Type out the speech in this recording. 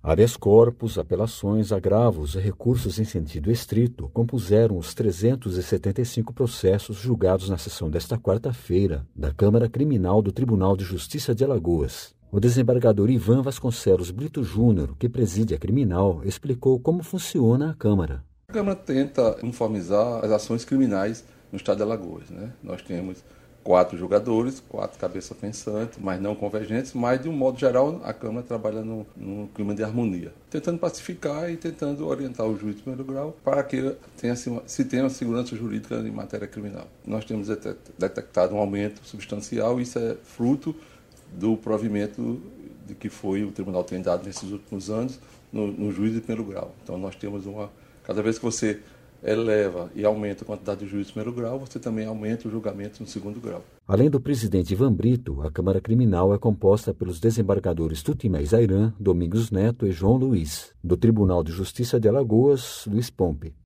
Habeas corpus, apelações, agravos e recursos em sentido estrito compuseram os 375 processos julgados na sessão desta quarta-feira da Câmara Criminal do Tribunal de Justiça de Alagoas. O desembargador Ivan Vasconcelos Brito Júnior, que preside a criminal, explicou como funciona a Câmara. A Câmara tenta uniformizar as ações criminais no estado de Alagoas, né? Nós temos 4 julgadores, 4 cabeças pensantes, mas não convergentes, mas de um modo geral a Câmara trabalha num clima de harmonia, tentando pacificar e tentando orientar o juiz de primeiro grau para que se tenha uma segurança jurídica em matéria criminal. Nós temos detectado um aumento substancial e isso é fruto do provimento de que foi o tribunal tem dado nesses últimos anos no juiz de primeiro grau. Então nós temos cada vez que você eleva e aumenta a quantidade de juízes de primeiro grau, você também aumenta o julgamento no segundo grau. Além do presidente Ivan Brito, a Câmara Criminal é composta pelos desembargadores Tutimé Zairan, Domingos Neto e João Luiz. Do Tribunal de Justiça de Alagoas, Luiz Pompe.